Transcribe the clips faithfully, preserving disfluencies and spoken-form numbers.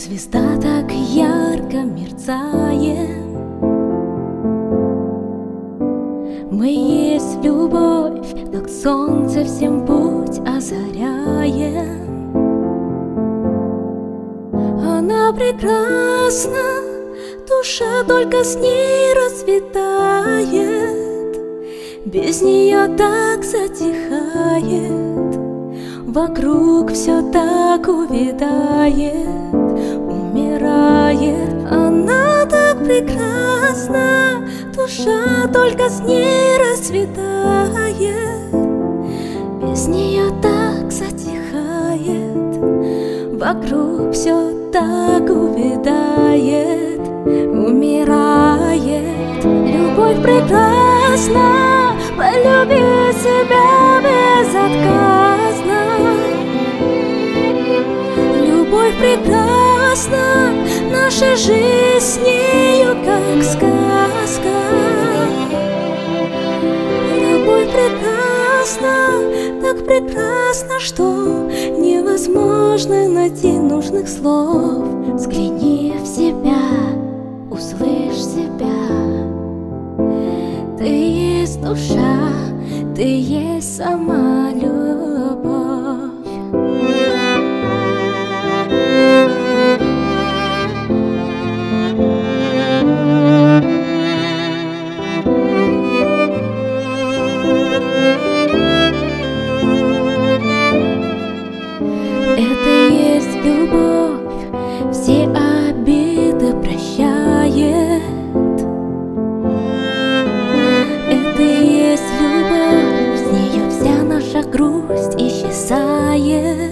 звезда так ярко мерцает. Мы есть любовь, как солнце всем путь озаряет. Она прекрасна, душа только с ней расцветает. Без нее так затихает, вокруг все так увядает, умирает. Она так прекрасна, душа только с ней расцветает. Без нее так затихает, вокруг все так увядает, умирает. Любовь прекрасна, полюби себя безотказно. Любовь прекрасна, наша жизнь с нею как сказка. Любовь прекрасна, так прекрасна, что невозможно найти нужных слов. Взгляни в себя, услышь себя. Ты есть душа, ты есть сама любовь. Это есть любовь, все обиды прощает. Это есть любовь, с нее вся наша грусть исчезает.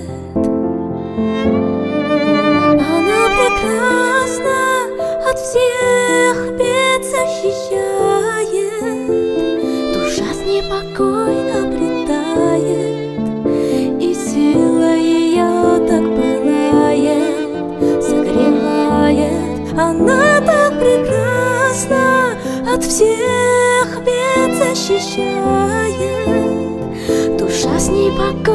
Она прекрасна, от всех бед защищает. Душа с ней покой обретает, и сила ее так пылает, согревает. Она так прекрасна, от всех бед защищает. Душа с ней покой